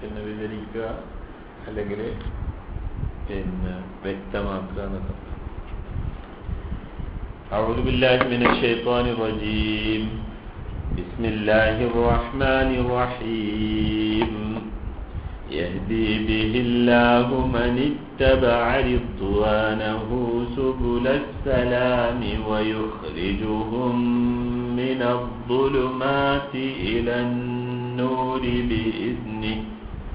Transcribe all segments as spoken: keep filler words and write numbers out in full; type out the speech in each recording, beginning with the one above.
പിന്നെ വിവരിക്കുക അല്ലെങ്കിൽ പിന്നെ വ്യക്തമാക്കുക എന്നൊക്കെ. അഊദു ബില്ലാഹി മിനശ് ശൈത്വാനിർ റജീം. ബിസ്മില്ലാഹിർ റഹ്മാനിർ റഹീം. യഹ്ദി ബിഹില്ലാഹു മനിത്തബഅ റിദ്വാനഹു സുബുലസ് സലാമി വയുഖ്രിജുഹും മിനദ്ദുലുമാതി ഇലൻ നൂരി ബിഇذനിഹി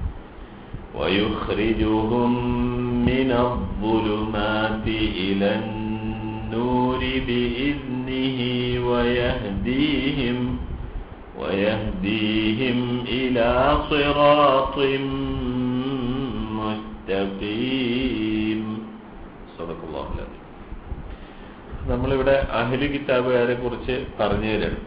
ويخرجهم من الظلمات إلى النور بإذنه ويهديهم ويهديهم إلى صراط مستقيم. صدق الله العظيم. നമ്മളിവിടെ അഹ്ലു കിതാബുകാരെ കുറിച്ച് പറഞ്ഞു തരാണ്.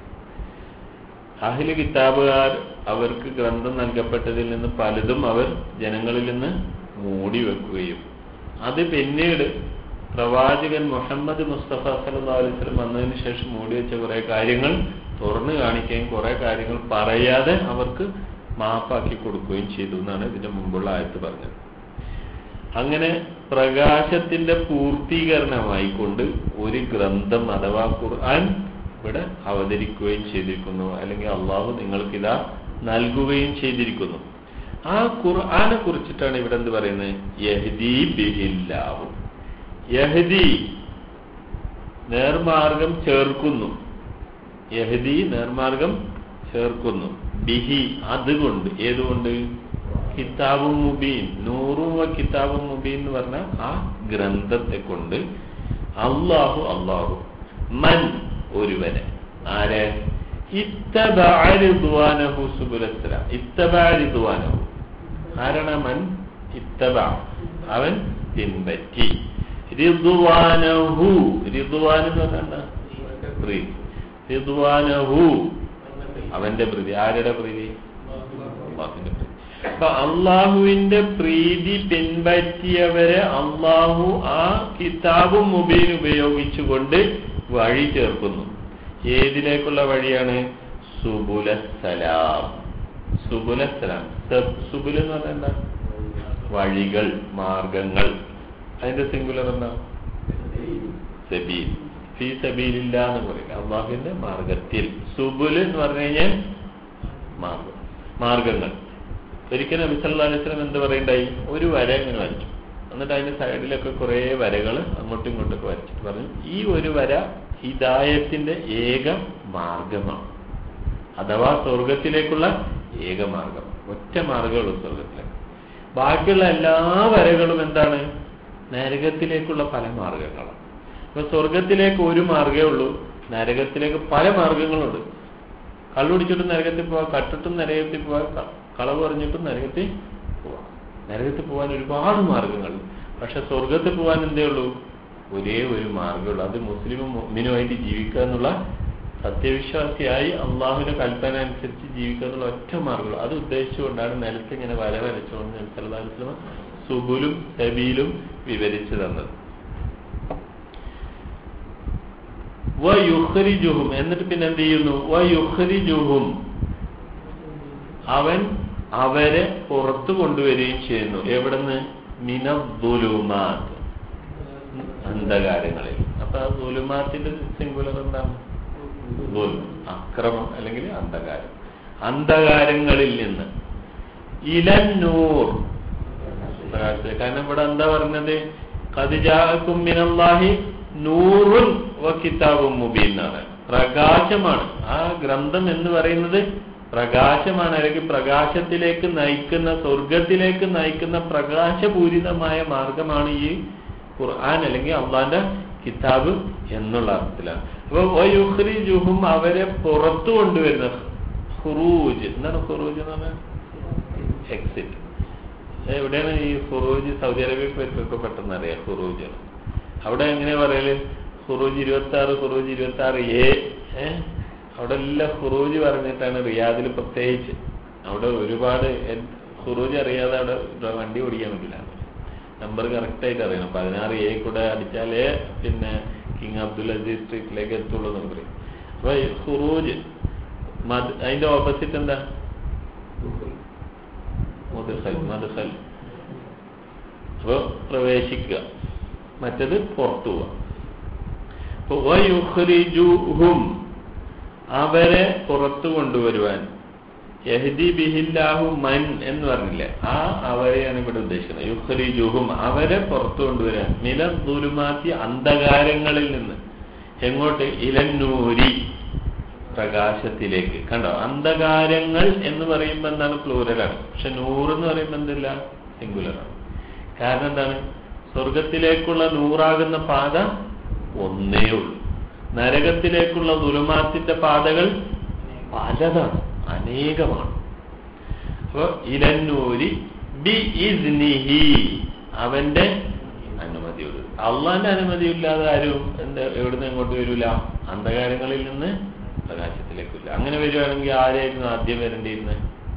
അഹ്ലു കിതാബുകാർ അവർക്ക് ഗ്രന്ഥം നൽകപ്പെട്ടതിൽ നിന്ന് പലതും അവർ ജനങ്ങളിൽ നിന്ന് മൂടി വെക്കുകയും അത് പിന്നീട് പ്രവാചകൻ മുഹമ്മദ് മുസ്തഫ സല്ലല്ലാഹു അലൈഹി വസല്ലം വന്നതിന് ശേഷം മൂടി വെച്ച കുറെ കാര്യങ്ങൾ തുറന്നു കാണിക്കുകയും കുറെ കാര്യങ്ങൾ പറയാതെ അവർക്ക് മാപ്പാക്കി കൊടുക്കുകയും ചെയ്തു എന്നാണ് ഇതിന്റെ മുമ്പുള്ള ആയത്ത് പറഞ്ഞത്. അങ്ങനെ പ്രകാശത്തിന്റെ പൂർത്തീകരണമായിക്കൊണ്ട് ഒരു ഗ്രന്ഥം അഥവാ ഖുർആൻ ഇവിടെ അവതരിക്കുകയും ചെയ്തിരിക്കുന്നു, അല്ലെങ്കിൽ അള്ളാഹു നിങ്ങൾക്കിതാ നൽകുകയും ചെയ്തിരിക്കുന്നു. ആ ഖുർആനെ കുറിച്ചിട്ടാണ് ഇവിടെ എന്ത് പറയുന്നത്? യഹ്ദി ബിഹില്ലാഹു. യഹ്ദി നേർമാർഗം ചേർക്കുന്നു. യഹ്ദി നേർമാർഗം ചേർക്കുന്നു. ബിഹി അതുകൊണ്ട്. ഏതുകൊണ്ട്? കിതാബും മുബീൻ. നൂറും കിതാബും മുബീൻ എന്ന് പറഞ്ഞ ആ ഗ്രന്ഥത്തെ കൊണ്ട് അള്ളാഹു അള്ളാഹു മൻ ഒരുവനെ. ആരെ? ഇത്തബഅ റിദ്വാനഹു സുബുലസ് സലാം. ഇത്തബഅ റിദ്വാനഹു. ആരാണ് മൻ? ഇത്തബഅ അവൻ പിൻപറ്റി. റിദ്വാനഹു റിദ്വാൻ എന്ന് പറഞ്ഞാൽ പ്രീതി. റിദ്വാനഹു അവന്റെ പ്രീതി. ആരുടെ പ്രീതി? അള്ളാഹുവിന്റെ പ്രീതി. അപ്പൊ അള്ളാഹുവിന്റെ പ്രീതി പിൻപറ്റിയവരെ അള്ളാഹു ആ കിതാബും മുബീൻ ഉപയോഗിച്ചുകൊണ്ട് വഴി ചേർക്കുന്നു. ഏതിലേക്കുള്ള വഴിയാണ്? സുബുലസ്സലാം. സുബുലസ്സലാം. സുബുൽ എന്ന് പറഞ്ഞാൽ എന്താ? വഴികൾ, മാർഗങ്ങൾ. അതിന്റെ സിംഗുലർ എന്താ? സബീൽ. ഫീ സബീലില്ല എന്ന് പറയില്ല, അള്ളാഹുവിന്റെ മാർഗത്തിൽ. സുബുൽ എന്ന് പറഞ്ഞു കഴിഞ്ഞാൽ മാർഗം, മാർഗങ്ങൾ. ഒരിക്കലും നബി സല്ലല്ലാഹു അലൈഹി വസല്ലം എന്ത് പറയണ്ടായി? ഒരു വര ഇങ്ങനെ വരച്ചു. എന്നിട്ട് അതിന്റെ സൈഡിലൊക്കെ കുറെ വരകൾ അങ്ങോട്ടും ഇങ്ങോട്ടൊക്കെ വരച്ചിട്ട് പറഞ്ഞു, ഈ ഒരു വര ഹിദായത്തിന്റെ ഏക മാർഗമാണ്, അഥവാ സ്വർഗത്തിലേക്കുള്ള ഏക മാർഗം. ഒറ്റ മാർഗമുള്ളൂ സ്വർഗത്തിലേക്ക്. ബാക്കിയുള്ള എല്ലാ വരകളും എന്താണ്? നരകത്തിലേക്കുള്ള പല മാർഗങ്ങളാണ്. അപ്പൊ സ്വർഗത്തിലേക്ക് ഒരു മാർഗമേ ഉള്ളൂ, നരകത്തിലേക്ക് പല മാർഗങ്ങളുണ്ട്. കള്ളുടിച്ചിട്ടും നരകത്തിൽ പോവാം, കട്ടിട്ടും നരകത്തിൽ പോവാം, കളവ് പറഞ്ഞിട്ടും നരകത്തിൽ പോവാം. നരകത്തിൽ പോകാൻ ഒരുപാട് മാർഗങ്ങളുണ്ട്. പക്ഷെ സ്വർഗത്തിൽ പോകാൻ എന്തേ ഉള്ളൂ? ഒരേ ഒരു മാർഗമുള്ളൂ. അത് മുസ്ലിമും മുഅ്മിനുമായിട്ട് ജീവിക്കുക എന്നുള്ള, സത്യവിശ്വാസിയായി അള്ളാഹുവിന്റെ കൽപ്പന അനുസരിച്ച് ജീവിക്കുക എന്നുള്ള ഒറ്റ മാർഗമുള്ളൂ. അത് ഉദ്ദേശിച്ചുകൊണ്ടാണ് നിലത്ത് ഇങ്ങനെ വര വരച്ചുകൊണ്ട് നബി സല്ലല്ലാഹു അലൈഹി വസല്ലം സുബുലും സബീലും വിവരിച്ചു തന്നത്. വയുഖ്രിജുഹും എന്നിട്ട് പിന്നെ എന്ത് ചെയ്യുന്നു? വയുഖ്രിജുഹും അവൻ അവരെ പുറത്തു കൊണ്ടുവരികയും ചെയ്യുന്നു. എവിടുന്ന്? മിനദ്ദുലുമാത്ത് അന്ധകാരങ്ങളിൽ. അപ്പൊ ആ ദുലുമാത്തിന്റെ സിംഗുലർ എന്താണ്? അക്രമം അല്ലെങ്കിൽ അന്ധകാരം. അന്ധകാരങ്ങളിൽ നിന്ന് ഇലൻ നൂർ പ്രകാശത്തിൽ. കാരണം ഇവിടെ എന്താ പറഞ്ഞത്? ഖദ് ജാഅകും മിനല്ലാഹി നൂറുൻ വ കിതാബും മുബീൻ എന്നാണ്. പ്രകാശമാണ് ആ ഗ്രന്ഥം എന്ന് പറയുന്നത്. പ്രകാശമാണ്, അല്ലെങ്കിൽ പ്രകാശത്തിലേക്ക് നയിക്കുന്ന, സ്വർഗത്തിലേക്ക് നയിക്കുന്ന പ്രകാശപൂരിതമായ മാർഗമാണ് ഈ ഖുർആൻ അല്ലെങ്കിൽ അള്ളാന്റെ കിതാബ് എന്നുള്ള അർത്ഥത്തിലാണ്. അപ്പൊ വയുഖ്രിജുഹും അവരെ പുറത്തു കൊണ്ടുവരുന്ന. ഖുറൂജ് എന്താണ്? ഖുറൂജ് എന്ന് പറഞ്ഞാൽ എക്സിറ്റ്. എവിടെയാണ് ഈ ഖുറൂജ്? സൗദി അറേബ്യക്കൊക്കെ പെട്ടെന്ന് അറിയാം ഖുറൂജ്. അവിടെ എങ്ങനെയാ പറയല്? ഖുറൂജ് ഇരുപത്തി ആറ് ഖുറൂജ് ഇരുപത്തി ആറ് എ ഏഹ് അവിടെ എല്ലാം ഖുറൂജ് പറഞ്ഞിട്ടാണ്. റിയാദിൽ പ്രത്യേകിച്ച് അവിടെ ഒരുപാട് ഖുറൂജ് അറിയാതെ അവിടെ വണ്ടി ഓടിക്കാൻ പറ്റില്ല. നമ്പർ കറക്റ്റായിട്ട് അറിയണം. പതിനാറ് എ കൂടെ അടിച്ചാലേ പിന്നെ കിങ് അബ്ദുൽ അസീസ് സ്ട്രീറ്റിലേക്ക് എത്തുള്ളൂ എന്ന് പറയും. അപ്പൊ ഖുറൂജ് അതിന്റെ ഓപ്പോസിറ്റ് എന്താ? മുദ്ഖൽ മദ്ഖൽ. അപ്പോൾ പ്രവേശിക്കുക, മറ്റത് പുറത്തു പോവുക. അപ്പോൾ വയുഖ്രിജുഹും അവരെ പുറത്തു കൊണ്ടുവരുവാൻ, യഹ്ദി ബിഹില്ലാഹു മൻ എന്ന് പറഞ്ഞില്ലേ, ആ അവരെയാണ് ഇവിടെ ഉദ്ദേശിക്കുന്നത്. യുഖ്രിജുഹും അവരെ പുറത്തു കൊണ്ടുവരാൻ, മിനൽ ദുലുമാത്തി അന്ധകാരങ്ങളിൽ നിന്ന്, എങ്ങോട്ട്? ഇലന്നൂരി പ്രകാശത്തിലേക്ക്. കണ്ടോ, അന്ധകാരങ്ങൾ എന്ന് പറയുമ്പോൾ എന്താണ്? പ്ലൂരലാണ്. പക്ഷെ നൂറ് എന്ന് പറയുമ്പോൾ എന്തില്ല? സിംഗുലറാണ്. കാരണം എന്താണ്? സ്വർഗത്തിലേക്കുള്ള നൂറാകുന്ന പാത ഒന്നേ ഉള്ളൂ. നരകത്തിലേക്കുള്ള ദുലുമാത്തിന്റെ പാതകൾ പലതാണ്, അനേകമാണ്. അപ്പൊ ഇലന്നൂരി ബി ഇസ്നിഹി, അവന്റെ അനുമതിയോട്. അള്ളാന്റെ അനുമതിയില്ലാതെ ആരും എന്താ എവിടുന്ന് എങ്ങോട്ട് വരൂല? അന്ധകാരങ്ങളിൽ നിന്ന് പ്രകാശത്തിലേക്കില്ല. അങ്ങനെ വരുവാണെങ്കിൽ ആരായിരുന്നു ആദ്യം വരേണ്ടിയിരുന്നത്?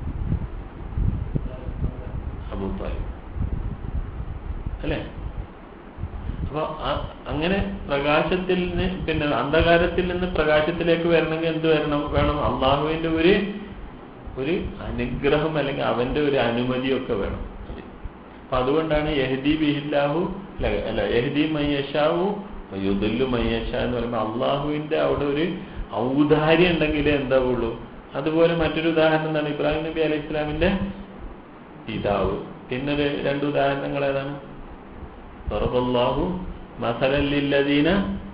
അബൂ ത്വാലിബ് അല്ലേ? അപ്പൊ അങ്ങനെ പ്രകാശത്തിൽ നിന്ന്, പിന്നെ അന്ധകാരത്തിൽ നിന്ന് പ്രകാശത്തിലേക്ക് വരണമെങ്കിൽ എന്ത് വരണം വേണം? അള്ളാഹുവിന്റെ ഒരു ഒരു അനുഗ്രഹം അല്ലെങ്കിൽ അവന്റെ ഒരു അനുമതിയൊക്കെ വേണം. അപ്പൊ അതുകൊണ്ടാണ് യഹ്ദി ബിഹില്ലാഹു അല്ല അല്ല യഹ്ദി മയ്യശാഹു യുദല്ലു മയ്യശ എന്ന് പറയുമ്പോൾ അള്ളാഹുവിന്റെ അവിടെ ഒരു ഔദാര്യം ഉണ്ടെങ്കിലേ എന്താവുള്ളൂ. അതുപോലെ മറ്റൊരു ഉദാഹരണം എന്താണ്? ഇബ്രാഹിം നബി അലൈഹി ഇസ്ലാമിന്റെ പിതാവ്. പിന്നെ ഒരു രണ്ട് ഉദാഹരണങ്ങൾ ഏതാണ്? ضربallahu مثلا للذين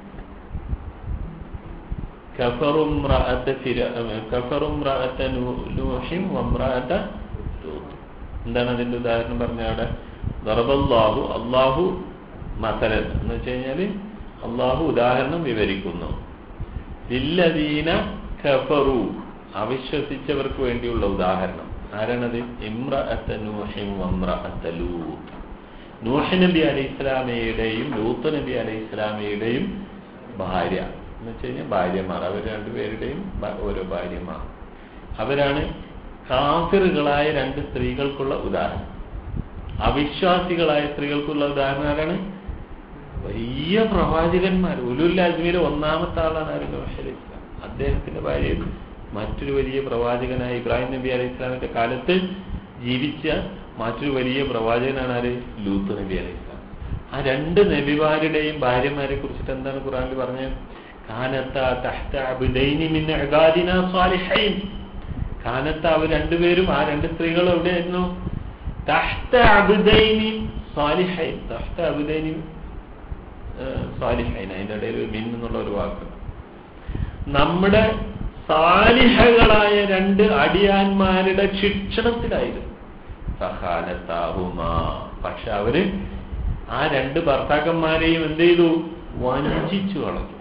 كفروا امرأة كفروا امرأة نوح وامرأة لوط. എന്താണ് അതിന്റെ ഉദാഹരണം പറഞ്ഞ അവിടെ? ضربallahu അള്ളാഹു മസലൻ എന്ന് വെച്ച് കഴിഞ്ഞാല് അള്ളാഹു ഉദാഹരണം വിവരിക്കുന്നു. ലില്ലദീന കഫറു അവിശ്വസിച്ചവർക്ക് വേണ്ടിയുള്ള ഉദാഹരണം. ആരാണത്? ഇമ്രഅത നൂഹിൻ വമ്രഅത ലൂത്ത്. നൂഹ് നബി അലൈഹി ഇസ്ലാമയുടെയും ലൂത്ത് നബി അലൈഹി ഇസ്ലാമയുടെയും ഭാര്യ എന്ന് വെച്ച് കഴിഞ്ഞാൽ ഭാര്യമാർ, അവർ രണ്ടുപേരുടെയും ഓരോ ഭാര്യമാർ. അവരാണ് കാഫിറുകളായ രണ്ട് സ്ത്രീകൾക്കുള്ള ഉദാഹരണം. അവിശ്വാസികളായ സ്ത്രീകൾക്കുള്ള ഉദാഹരണം ആരാണ്? വലിയ പ്രവാചകന്മാർ. ഉലുൽ അസ്മിലെ ഒന്നാമത്തെ ആളാണ് ആര്? നൂഹ് അലൈഹി ഇസ്ലാം. അദ്ദേഹത്തിന്റെ ഭാര്യ മറ്റൊരു വലിയ പ്രവാചകനായ ഇബ്രാഹിം നബി അലൈഹി ഇസ്ലാമിന്റെ കാലത്ത് ജീവിച്ച മറ്റൊരു വലിയ പ്രവാചകനാണ് ആര്? ലൂത്ത് നബി അലൈഹി ഇസ്ലാം. ആ രണ്ട് നബിമാരുടെയും ഭാര്യമാരെ കുറിച്ചിട്ട് എന്താണ് ഖുർആനിൽ പറഞ്ഞത്? കാനത്ത തഹ്ത അബ്ദൈനി മിൻ ഇബാദിനാ സാലിഹൈൻ. കാനത്ത അവർ രണ്ടുപേരും, ആ രണ്ട് സ്ത്രീകൾ എവിടെയായിരുന്നു? തഹ്ത അബ്ദൈനി സാലിഹൈൻ. തഹ്ത അബ്ദൈനി സാലിഹൈൻ, അതിന്റെ ഇടയിൽ മിൻ എന്നുള്ള ഒരു വാക്ക്. നമ്മുടെ സാലിഹകളായ രണ്ട് അടിയാന്മാരുടെ ശിക്ഷണത്തിലായിരുന്നു. സഹാനത്താഹുമാ. പക്ഷെ അവര് ആ രണ്ട് ഭർത്താക്കന്മാരെയും എന്ത് ചെയ്തു? വഞ്ചിച്ചു കളഞ്ഞു.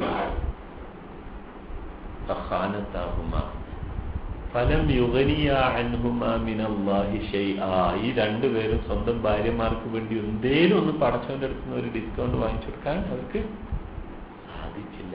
സഹാനത്താഹുമാ ഫലം യുഗനിയ അൻഹുമാ മിനല്ലാഹി ശൈആ. ഈ രണ്ടുപേരും സ്വന്തം ഭാര്യമാർക്ക് വേണ്ടി എന്തേലും ഒന്ന് പടച്ചവന്റെ അടുത്ത് നിന്ന് ഒരു ഡിസ്കൗണ്ട് വാങ്ങിച്ചു കൊടുക്കാൻ അവർക്ക് സാധിച്ചില്ല.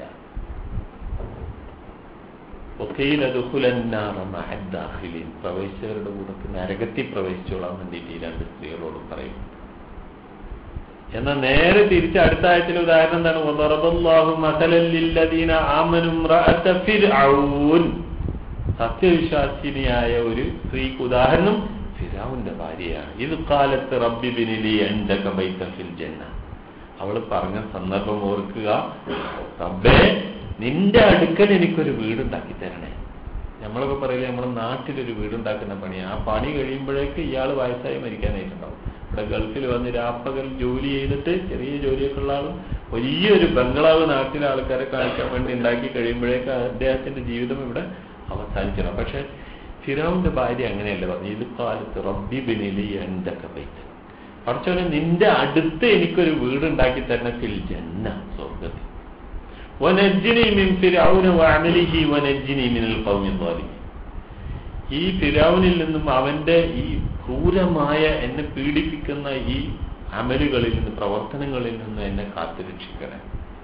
പ്രവേശിച്ചവരുടെ കൂട്ടത്തിൽ നരകത്തിൽ പ്രവേശിച്ചോളാൻ വേണ്ടിയിട്ട് ഈ രണ്ട് സ്ത്രീകളോട് പറയും. എന്നാൽ നേരെ തിരിച്ച് അടുത്ത ആയത്തിലെ ഉദാഹരണം എന്താണ്? വദറബല്ലാഹു മസലൻ ലില്ലദീന ആമനു ഇംറഅത ഫിർഔൻ. സത്യവിശ്വാസിനിയായ ഒരു സ്ത്രീക്ക് ഉദാഹരണം ഫിർഔന്റെ ഭാര്യയാണ്. ഇത് ഖാലത്ത് റബ്ബി ബിനി ലി ഇൻദക ബൈതൻ ഫിൽ ജന്ന. അവൾ പറഞ്ഞ സന്ദർഭം ഓർക്കുക, റബ്ബേ നിന്റെ അടുക്കൽ എനിക്കൊരു വീടുണ്ടാക്കി തരണേ. നമ്മളൊക്കെ പറയില്ലേ, നമ്മുടെ നാട്ടിലൊരു വീടുണ്ടാക്കുന്ന പണി. ആ പണി കഴിയുമ്പോഴേക്ക് ഇയാൾ വയസ്സായി മരിക്കാനായിട്ടുണ്ടാവും. ഇവിടെ ഗൾഫിൽ വന്ന് രാപ്പകൽ ജോലി ചെയ്തിട്ട് ചെറിയ ജോലിയൊക്കെ ഉള്ള ആളും വലിയൊരു ബംഗ്ലാവ് നാട്ടിലെ ആൾക്കാരെ കാണിക്കാൻ വേണ്ടി ഉണ്ടാക്കി കഴിയുമ്പോഴേക്ക് അദ്ദേഹത്തിന്റെ ജീവിതം ഇവിടെ അവസാനിക്കണം. പക്ഷെ ഫിറൗന്റെ ഭാര്യ അങ്ങനെയല്ല പറഞ്ഞു. ഇത് കാലത്ത് റബ്ബി ബിനിലി ഇൻദക ബൈതൻ. പഠിച്ചോനെ നിന്റെ അടുത്ത് എനിക്കൊരു വീടുണ്ടാക്കി തരണ ഫിൽ ജന്ന, സ്വർഗ്ഗത്തിൽ. വനജ്ജിനി മിൻ ഫിർഔന വഅമലിഹി വനജ്ജിനി മിനൽ ഖൗമി ളാലിമീൻ. ഈ ഫിർഔനിൽ നിന്നും അവന്റെ ഈ ക്രൂരമായ എന്നെ പീഡിപ്പിക്കുന്ന ഈ അമലുകളിൽ നിന്ന്, പ്രവർത്തനങ്ങളിൽ നിന്ന് എന്നെ കാത്തുരക്ഷിക്കണേ.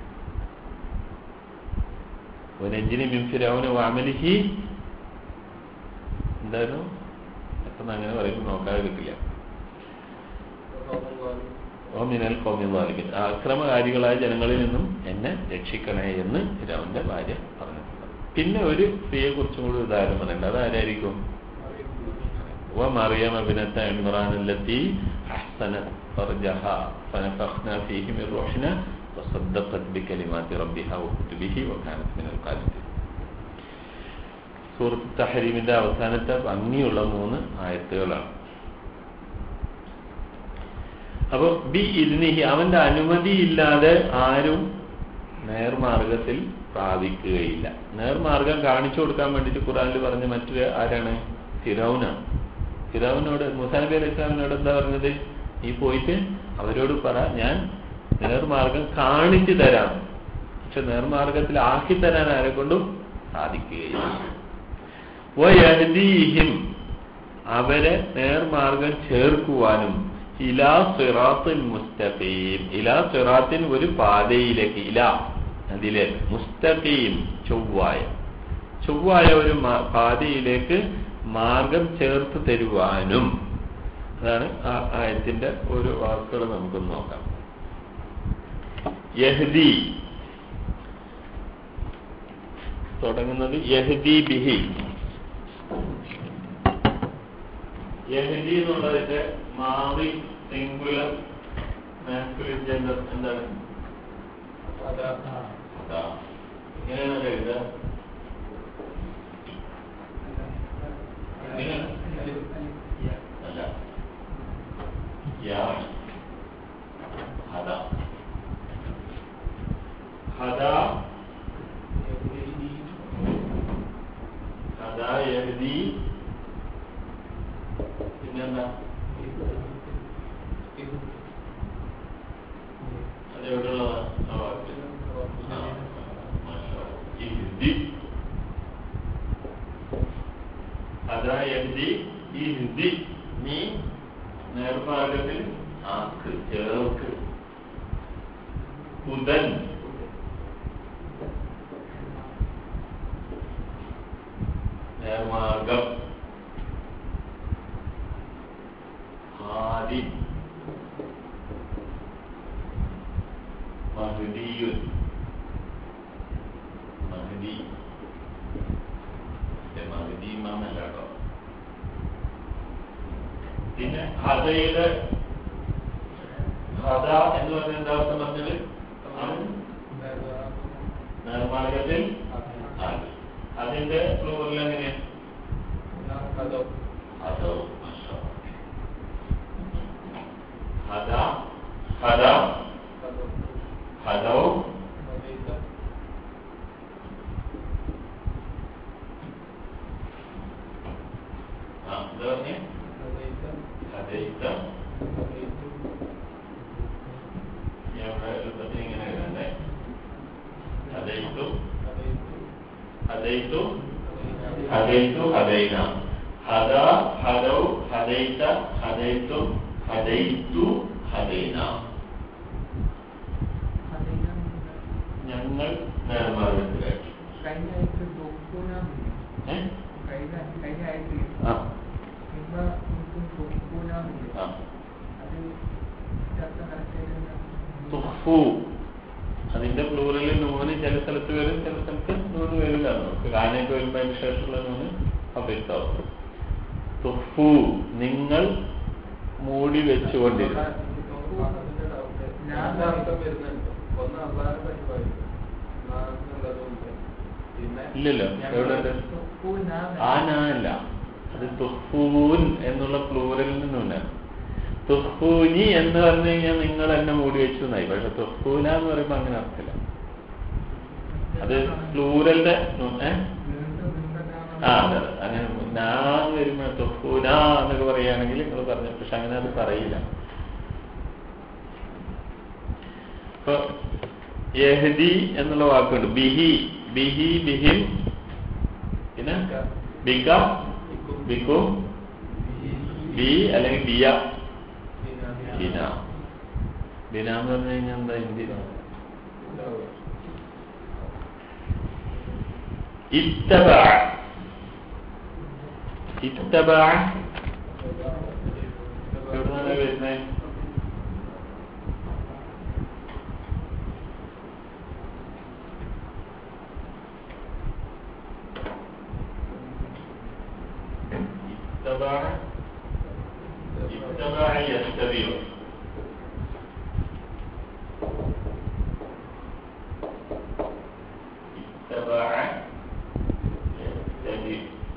വനജ്ജിനി മിൻ ഫിർഔന വഅമലിഹി എന്തായിരുന്നു? എപ്പം അങ്ങനെ പറയുമ്പോൾ നോക്കാതെ കിട്ടില്ല. മിനൽ ഖൗമി ളാലിമീൻ, അക്രമകാരികളായ ജനങ്ങളിൽ നിന്നും എന്നെ രക്ഷിക്കണേ എന്ന് ഫിർഔന്റെ ഭാര്യ പറഞ്ഞിട്ടുണ്ട്. പിന്നെ ഒരു സ്ത്രീയെ കുറിച്ചും കൂടി ഉദാഹരണം പറയുന്നുണ്ട്. അതാരായിരിക്കും? ومريم ابنة عمران التي أحسنت فرجها فنفخنا فيه من روحنا وصدقت بكلمات ربها وكتبه وكانت من القانتين. സൂറത്ത് തഹരീമിന്റെ അവസാനത്തെ ഭംഗിയുള്ള മൂന്ന് ആയത്തുകളാണ്. അപ്പൊ ബി ഇദ്നിഹി, അവന്റെ അനുമതിയില്ലാതെ ആരും നേർമാർഗത്തിൽ പ്രാപിക്കുകയില്ല. നേർമാർഗം കാണിച്ചു കൊടുക്കാൻ വേണ്ടിയിട്ട് ഖുർആനിൽ പറഞ്ഞ മറ്റൊരു ആരാണ്? ഫിറൗനാണ്. ഫിറൗനോട് മൂസാ നബി അലൈഹി ഇസ്ലാമിനോട് എന്താ പറഞ്ഞത്? നീ പോയിട്ട് അവരോട് പറ, ഞാൻ നേർമാർഗം കാണിച്ചു തരാം, പക്ഷെ നേർമാർഗത്തിൽ ആക്കി തരാൻ ആരെ കൊണ്ടും സാധിക്കുകയില്ല. വയഹ്ദീഹിം, അവരെ നേർമാർഗം ചേർക്കുവാനും, ഇലാ സിറാത്തിൻ മുസ്തഖീം, ഇലാ സിറാത്തിൻ ഒരു പാതയിലേക്ക്, ഇലാ അതിലെ മുസ്തഖീം ചൊവ്വായ ചൊവ്വായ ഒരു പാതയിലേക്ക് മാർഗം ചേർത്ത് തരുവാനും. അതാണ് ആ ആയത്തിന്റെ ഒരു വാക്കുകൾ നമുക്കൊന്ന് നോക്കാം. യഹ്ദി തുടങ്ങുന്നത് യഹ്ദി ബിഹി. യഹ്ദി എന്നുള്ളതിന്റെ മാറി സിംഗുലർ മാസ്കുലിൻ ജെൻഡർ എന്താണ്? ഇങ്ങനെയാണ് എഴുതുക. അല്ല, യാ ഹദ ഹദ ഹദ യഹ്ദി. പിന്നെന്താ? അതെവിടെയുള്ളതാ? ഹദ യഹ്ദി ഇഹ്ദി, നീ നേർമാർഗത്തിൽ ആക്ക്, ചേർക്ക്. ഹുദൻ, നേർമാർഗം. ഹാദി, മഹ്ദിയുൻ, മഹ്ദി. മഹ്ദി ഇമാമല്ല കേട്ടോ. പിന്നെ ഹദയുടെ ഹദ എന്ന് പറഞ്ഞ എന്താ അർത്ഥം പറഞ്ഞത്? നേർമാർഗത്തിൽ. അതിന്റെ പ്ലൂറൽ എങ്ങനെയാ? ഹദ ഹദ ഹദൗ എന്താ പറഞ്ഞേ? ഹദൈത. ഇങ്ങനെ എഴുതണ്ടേ? ഹദൈതു ഹദൈതു ഹദൈതു ഹദൈന. ഹദ ഹദൗ ഹദൈത ഹദൈതു ഹദൈതു ഹദൈന. ഞങ്ങൾ നേർമാർഗത്തിലാക്കി. അതിന്റെ പ്ലൂറലിൽ നൂന് ചില സ്ഥലത്ത് വരും, ചില സ്ഥലത്ത് നൂന് വരില്ല. നമുക്ക് കാനൊക്കെ വരുമ്പോ അതിന് ശേഷമുള്ള നൂന് അഭിത്താവും. തുഫു, നിങ്ങൾ മൂടി വെച്ചുകൊണ്ടിരുന്നു. ഇല്ലല്ലോ, എവിടെ? ആ നാല്ല, അത് തുഫൂൻ എന്നുള്ള പ്ലൂറലിൽ നിന്നൂനാണ്. തുഫൂനി എന്ന് പറഞ്ഞു കഴിഞ്ഞാൽ നിങ്ങൾ എന്നെ മൂടി വെച്ചു എന്നായി. പക്ഷെ തുഫൂന എന്ന് പറയുമ്പോ അങ്ങനെ അർത്ഥമില്ല. അത് പ്ലൂറലിന്റെ ആ അതെ അതെ അങ്ങനെ നാന്ന് വരുമ്പോ തുഫൂന എന്നൊക്കെ പറയുകയാണെങ്കിൽ നിങ്ങൾ പറഞ്ഞു. പക്ഷെ അങ്ങനെ അത് പറയില്ല. ഇപ്പൊ യഹ്ദി എന്നുള്ള വാക്കുണ്ട്. ബിഹി ബിഹി ബിഹിം, പിന്നെ ബിക ബിക്കും, ബി അല്ലെങ്കിൽ ബിയ ബിന. ബിന എന്ന് പറഞ്ഞു കഴിഞ്ഞാൽ എന്താ ഹിന്ദി? ഇത്തബഅ. ഇത്തബഅ എവിടുന്നാണ് വരുന്നത്? ഇത്തബഅ ഇത്തബഅ യത്തബിഉ ഇത്തബഅ യത്തബിഉ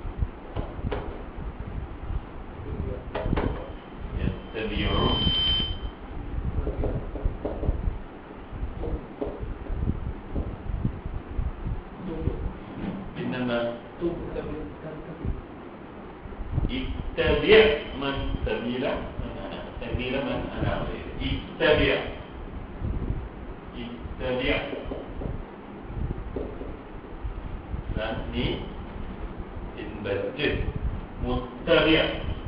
യത്തബിഉ പിന്നെന്താ ഇത്തബിഅ മൻ സബീല സബീല മൻ അനാബ ഇത്തബിഅ ഇത്തബിഅ നീ പിൻപറ്റ് മുത്തബിഅ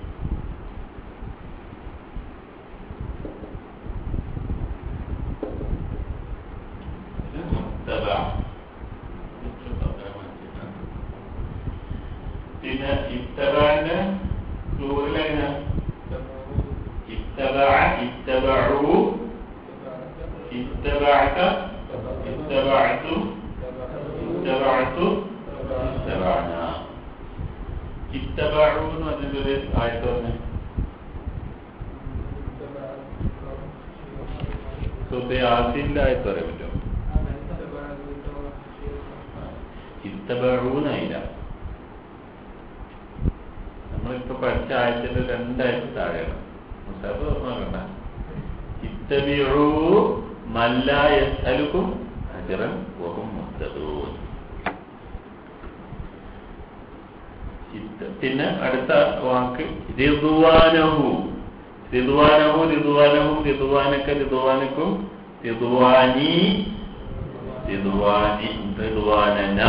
മുത്തബഅ പിന്നെ ഇത്തബഅന്റെ പ്ലൂറൽ ഇത്തബഅ ഇത്തബഉ ഇത്തബഅത ഇത്തബഅതു ഇത്തബഅതു ഇത്തബഅന ഇത്തബഉ എന്ന് പറഞ്ഞൊരു ആയത്ത് തന്നെ സൂറത്തുൽ യാസീനിലെ ആയത്ത് പറയാൻ പറ്റുമോ? ഇത്തബഉ എന്നായില്ല. നമ്മളിപ്പോ പഠിച്ച ആയത്തിന്റെ രണ്ടായിരത്തി താഴെയാണ്. മുസാഫ് തുറന്നോക്കണ്ട. ഇത്തബിഉ മല്ലാ യസ്അലുകും അജ്റൻ വഹും മുഹ്തദൂൻ. പിന്നെ അടുത്ത വാക്ക് റിദ്വാനഹു റിദ്വാനഹു റിദ്വാനഹും റിദ്വാനക റിദ്വാനക്കും റിദ്വാനി റിദ്വാനി റിദ്വാനന.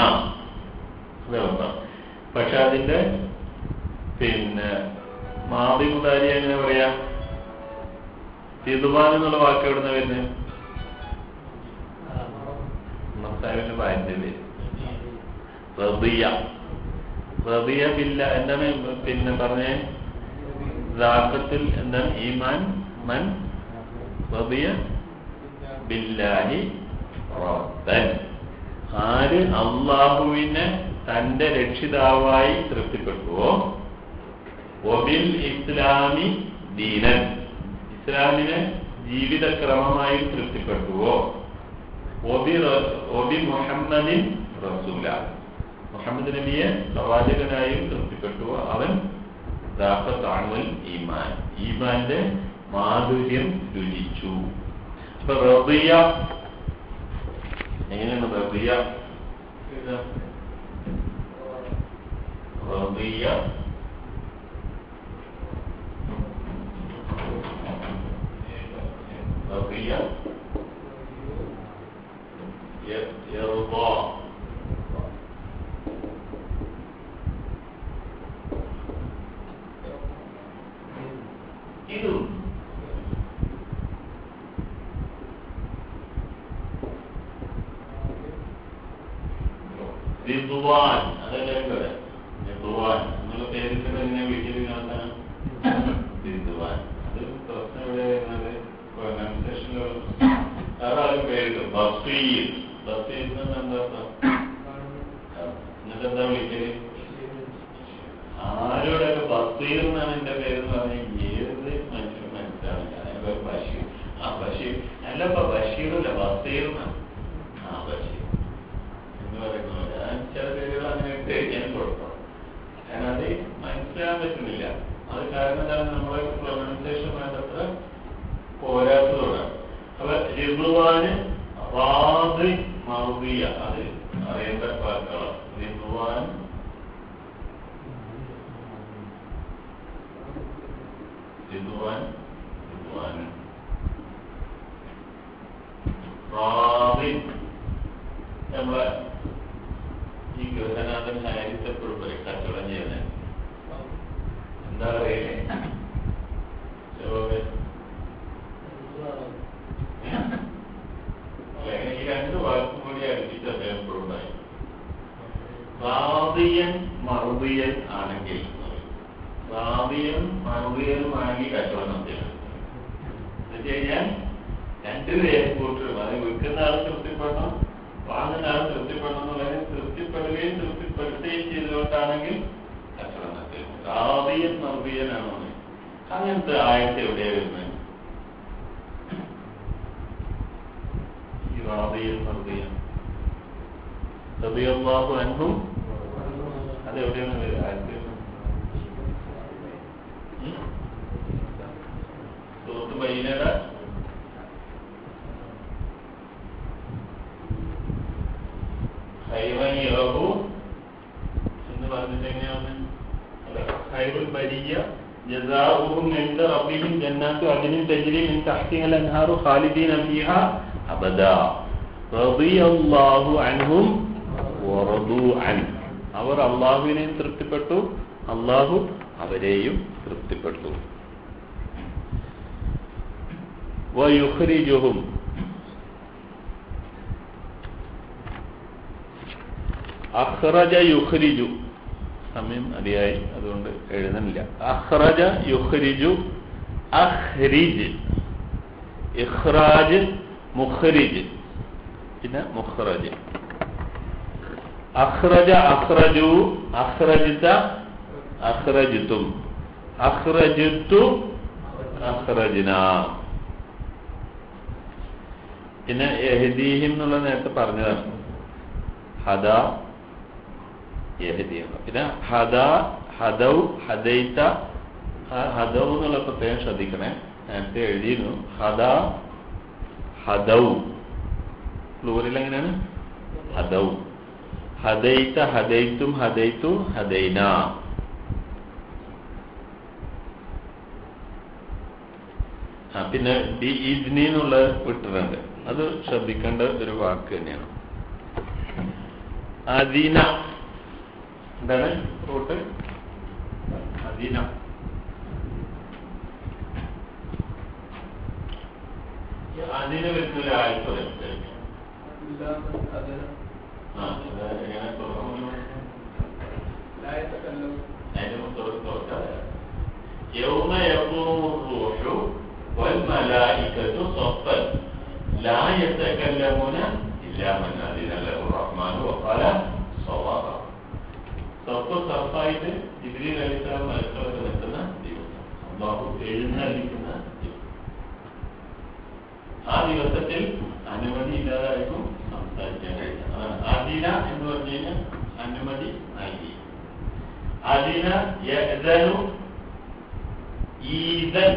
പക്ഷെ അതിന്റെ പിന്നെ മാദി മുതാരി എങ്ങനെ പറയാം? റിദ്വാൻ എന്നുള്ള വാക്ക് എവിടുന്ന വരുന്നത്? മസാവിന്റെ ഭാര്യന്റെ പേര് റദിയ. റദിയ ബില്ല എന്താണ് പിന്നെ പറഞ്ഞേ? ദാഖത്തിൽ എന്താണ്? ഈമാൻ മൻ റദിയ ബില്ലാഹി റബ്ബൻ. ആര് അല്ലാഹുവിനെ തന്റെ രക്ഷിതാവായി തൃപ്തിപ്പെട്ടുവോ, വബിൽ ഇസ്ലാമി ദീനൻ ഇസ്ലാമിനെ ജീവിതക്രമമായി തൃപ്തിപ്പെട്ടുവോ, വബി മുഹമ്മദിൻ റസൂല മുഹമ്മദ് നബിയെ പ്രവാചകനായും തൃപ്തിപ്പെട്ടുവോ, അവൻ ദാഖത്താനുൽ ഈമാൻ ഈമാന്റെ മാധുര്യം രുചിച്ചു. അപ്പൊ റദിയ എങ്ങനെയാണ്? റദിയ റദിയ റദിയ യർദാ ഇതും റിദ്വാൻ അതെല്ലാവരും പറയാം. റിദ്വാൻ എന്നുള്ള പേരിട്ട് തന്നെ വീട്ടിൽ നടത്താൻ റിദ്വാൻ. അത് പ്രശ്നം എവിടെ വരുന്നത്? പ്രൊനൗൺസിയേഷനിലുള്ള വേറെ ആരും പേരിട്ടു ബസീർ. ബസീർ എന്താ എന്നിട്ട് എന്താ വിളിക്കല്? ആരോടൊക്കെ ബസീർ എന്നാണ് എന്റെ പേരെന്ന് പറഞ്ഞാൽ ഏത് മനുഷ്യനും മനസ്സിലാവില്ല. അതിന്റെ ബഷീർ. ആ ബഷീർ അല്ലപ്പ ബഷീറല്ല ബസീർ എന്നാണ്. ആ ബഷീർ എന്ന് പറയുന്നത് ചില പേരുകൾ അങ്ങനെ ഇട്ട് ഞാൻ കൊടുക്കണം. കാരണം അത് മനസ്സിലാൻ പറ്റുന്നില്ല. അത് കാരണം എന്താണ്? നമ്മളെ പ്രൊനൗൺസിയേഷൻ വേണ്ടത്ര പോരാത്തതോടാണ്. അപ്പൊ റിദ്വാന് റാദി മർദിയ അത് അറിയേണ്ട വാക്കുകളാണ്. റിദ്വാൻ റിദ്വാൻ റിദ്വാൻ റാദി. നമ്മളെ ഈ ഗൃഹനാഥൻ ഹാരിസ് എപ്പോഴും പറയും കച്ചവടം ചെയ്യുന്നത് എന്താ പറയലേ? ഈ രണ്ട് വാക്കും കൂടി അടുപ്പിച്ച് അദ്ദേഹം എപ്പോഴും പറയും. റാദിയൻ മർദിയൻ ആണെങ്കിൽ റാദിയൻ മർദിയനുമാണെങ്കിൽ കച്ചവടം നടത്തിയത് എന്നുവെച്ച് കഴിഞ്ഞാൽ രണ്ടുപേരും കൂട്ടും. അത് വിൽക്കുന്ന ആൾ തൃപ്തിപ്പെടണം, വാങ്ങുന്ന ആൾ തൃപ്തിപ്പെടണം എന്നുള്ളതിനെ തൃപ്തിപ്പെടുകയും തൃപ്തിപ്പെടുത്തുകയും ചെയ്തുകൊണ്ടാണെങ്കിൽ കച്ചവടം നടത്തിയത്. റാദിയൻ മർദിയനാണോ? അങ്ങനത്തെ ആയത്ത് എവിടെയാ വരുന്നത്? ഈ റാദിയും മർദിയും റളിയല്ലാഹു അൻഹും അതെവിടെയാണ് ആയത്ത്? സൂറത്ത് ബൈനയുടെ ഖൈറൻ യറഹു എന്ന് പറഞ്ഞിട്ട് എങ്ങനെയാണ്? ഖൈറുൽ ബരിയ ജസാഉഹും ഇൻദ റബ്ബിഹിം ജന്നാത്തു അദ്നിൻ തജ്രി മിൻ തഹ്തിഹൽ അൻഹാറു ഖാലിദീന ഫീഹാ അബദാ റളിയല്ലാഹു അൻഹും വറദു അൻ. അവർ അല്ലാഹുവിനെയും തൃപ്തിപ്പെട്ടു, അല്ലാഹു അവരെയും തൃപ്തിപ്പെട്ടു. വയുഖ്രിജുഹും അഖ്റജ യുഖ്രിജു, സമയം അതിയായി അതുകൊണ്ട് എഴുതുന്നില്ല. അഖ്റജ യുഖ്രിജു അഖ്രിജ്, ഇഖ്റാജ് മുഖ്രിജ്, പിന്നെ മുഖ്റജ്. അഖ്റജ അഖ്റജു, അഖ്റജ്ത അഖ്റജ്തും, അഖ്റജ്തു അഖ്റജ്ന. പിന്നെ യഹ്ദീഹിം എന്നുള്ള നേരത്തെ പറഞ്ഞതാണ്. ഹദ യഹ്ദീഹിം. പിന്നെ ഹദ ഹദൗ ഹദൈത. ഹദൗ എന്നുള്ള പ്രത്യേകം ശ്രദ്ധിക്കണേ, നേരത്തെ എഴുതിയിരുന്നു. ഹദ ഹദൗ പ്ലൂറിൽ എങ്ങനെയാണ്? ഹദൗ. ഹദൈത ഹദൈത്തും ഹദൈതു ഹദൈന. ആ പിന്നെ ബി ഇദ്നി എന്നുള്ളത് വിട്ടിട്ടുണ്ട്, അത് ശ്രദ്ധിക്കേണ്ട ഒരു വാക്ക് തന്നെയാണ്. അദീന എന്താണ് റൂട്ട്? അദീന. അദീന വരുന്ന ആഴ്ച يوم يقوم الروح والملائكة صفا لا يتكلمون إلا من أذن له الرحمن وقال صوابا. صف صفായിട്ട് ജിബ്രീൽ അലൈഹിസ്സലാം മലക്കുകളൊക്കെ നിൽക്കുന്ന ദിവസം, അല്ലാഹു എഴുന്നള്ളിക്കുന്ന ദിവസം. ആ ദിവസത്തിൽ അനുമതി ഇല്ലാതായിരിക്കും സംസാരിക്കാൻ കഴിയുക. അതാണ് അദീന എന്ന് പറഞ്ഞു കഴിഞ്ഞാൽ അനുമതി നൽകി. അദീന യഅ്ദനു ഈദൻ.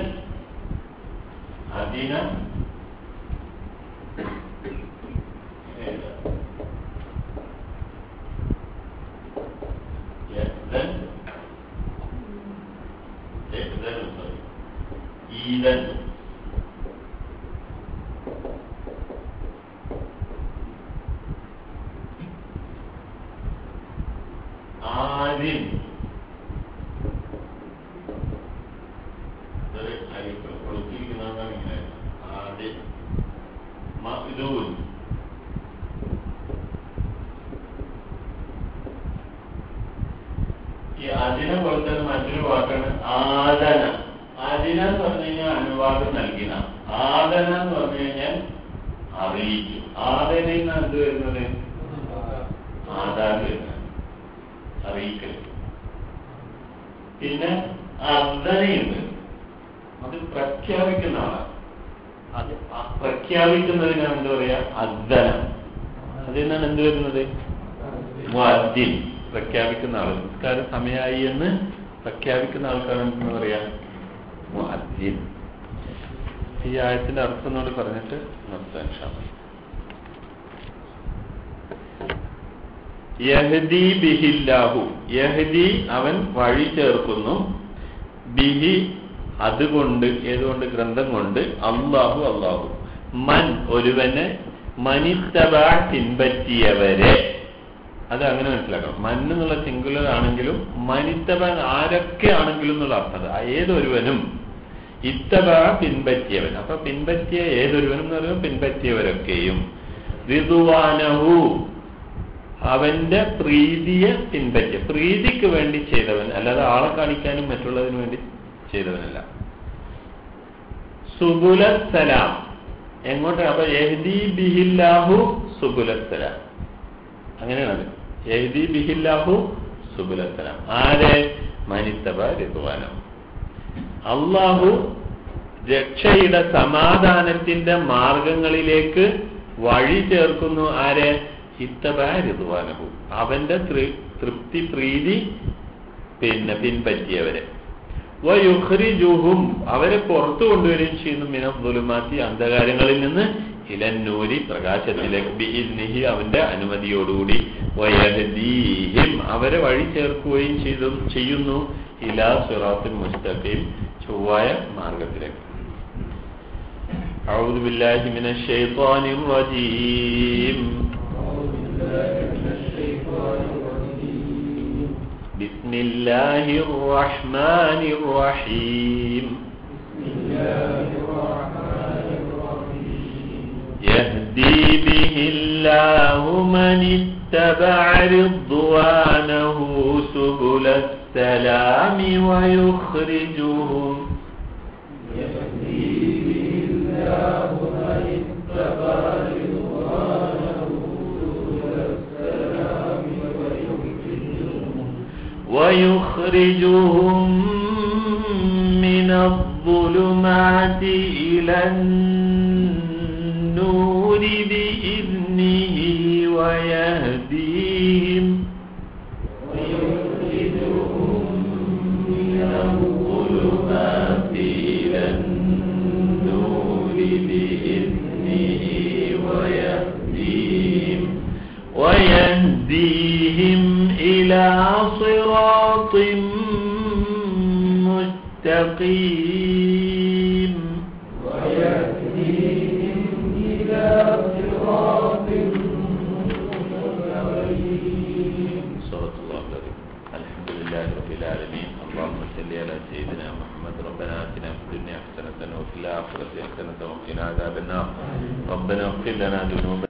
അദീന യഅ്ദൻ യഅ്ദനു ഈദൻ. ആദിൻ കൊടുത്തിരിക്കുന്നതാണ് ഇങ്ങനെ. ആദിൻ മഅ്ദൂൻ. ഈ അതിനെ പോലെ തന്നെ മറ്റൊരു വാക്കാണ് ആദന. ആദിന എന്ന് പറഞ്ഞു കഴിഞ്ഞാൽ അനുവാദം നൽകിന. ആദന എന്ന് പറഞ്ഞു കഴിഞ്ഞാൽ അറിയിച്ചു. ആദനയിൽ നിന്ന് എന്ത് വരുന്നത്? ആദാൻ വരുന്നത്, അറിയിക്കൽ. പിന്നെ അർദ്ധനയുണ്ട്, അത് പ്രഖ്യാപിക്കുന്ന ആളാണ്. അത് പ്രഖ്യാപിക്കുന്നതിനാണ് എന്താ പറയാ? അർദ്ധന. അതിൽ നിന്നാണ് എന്ത് വരുന്നത്? മുഅദ്ദിൻ, പ്രഖ്യാപിക്കുന്ന ആൾ. നിസ്കാര സമയമായി എന്ന് പ്രഖ്യാപിക്കുന്ന ആൾക്കാരാണ് എന്ന് പറയാ മുഅദ്ദിൻ. ഈ ആയത്തിന്റെ അർത്ഥം എന്നോട് പറഞ്ഞിട്ട് നിർത്താൻ ശ്രമിക്കും. യഹ്ദി ബിഹില്ലാഹു, യഹ്ദി അവൻ വഴി ചേർക്കുന്നു, ബിഹി അതുകൊണ്ട്, ഏതുകൊണ്ട്? ഗ്രന്ഥം കൊണ്ട്, അല്ലാഹു അല്ലാഹു, മൻ ഒരുവനെ, മനിത്തബഅ പിൻപറ്റിയവരെ. അത് അങ്ങനെ മനസ്സിലാക്കണം. മൻ എന്നുള്ള സിംഗുലർ ആണെങ്കിലും മനിത്തബഅ ആരൊക്കെ ആണെങ്കിലും എന്നുള്ള അർത്ഥം. ഏതൊരുവനും, ഇത്തബഅ പിൻപറ്റിയവൻ. അപ്പൊ പിൻപറ്റിയ ഏതൊരുവനും എന്ന് പറയുമ്പോൾ പിൻപറ്റിയവരൊക്കെയും, റിദ്വാനഹു അവന്റെ പ്രീതിയെ പിൻപറ്റിയ, പ്രീതിക്ക് വേണ്ടി ചെയ്തവൻ, അല്ലാതെ ആളെ കാണിക്കാനും മറ്റുള്ളതിനു വേണ്ടി ചെയ്തവനല്ല. സുബുലസ്സലാം എങ്ങോട്ട്? അപ്പൊ യഹ്ദി ബിഹില്ലാഹു സുബുലസ്സലാം, അങ്ങനെയാണത്. യഹ്ദി ബിഹില്ലാഹു സുബുലസ്സലാം. ആരെ? മനിത്തബഅ റിദ്വാനഹു. അള്ളാഹു രക്ഷയുടെ സമാധാനത്തിന്റെ മാർഗങ്ങളിലേക്ക് വഴി ചേർക്കുന്നു. ആരെ? ഇത്തബാരിദ്വാനഹു, അവന്റെ തൃപ്തി പ്രീതി പിന്നെ പിൻപറ്റിയവരെ. വയുഖ്രിജുഹും, അവരെ പുറത്തു കൊണ്ടുവരികയും ചെയ്യുന്നു. മിനദ്ദുലുമാത്തി, അന്ധകാരങ്ങളിൽ നിന്ന് ഇലന്നൂരി, പ്രകാശത്തിലേക്ക്, ബിഇദ്നിഹി, അവന്റെ അനുമതിയോടുകൂടി. വയഹ്ദീഹിം, അവരെ വഴി ചേർക്കുകയും ചെയ്തു ചെയ്യുന്നു ഇലാ സിറാത്തിൻ മുസ്തഖീം, ചൊവ്വായ മാർഗത്തിലേക്ക്. അഊദു ബില്ലാഹി മിനശ് ശൈത്വാനിർ റജീം. ബിസ്മില്ലാഹിർ റഹ്മാനിർ റഹീം. യഹ്ദീ ബിഹില്ലാഹു മനിത്തബഅ റിദ്വാനഹു സുബുലസ് സലാമി വയുഖ്രിജുഹും ويخرجهم من الظلمات إلى النور بإذنه ويهديهم ويخرجهم من الظلمات إلى النور بإذنه ويهديهم ويهديهم إلى صراط مستقيم ويهديهم إلى صراط مستقيم. صدق الله العظيم. الحمد لله رب العالمين. اللهم صل على سيدنا محمد. ربنا آتنا في الدنيا حسنة وفي الآخرة حسنة وقنا عذاب النار. ربنا اغفر لنا ذنوبنا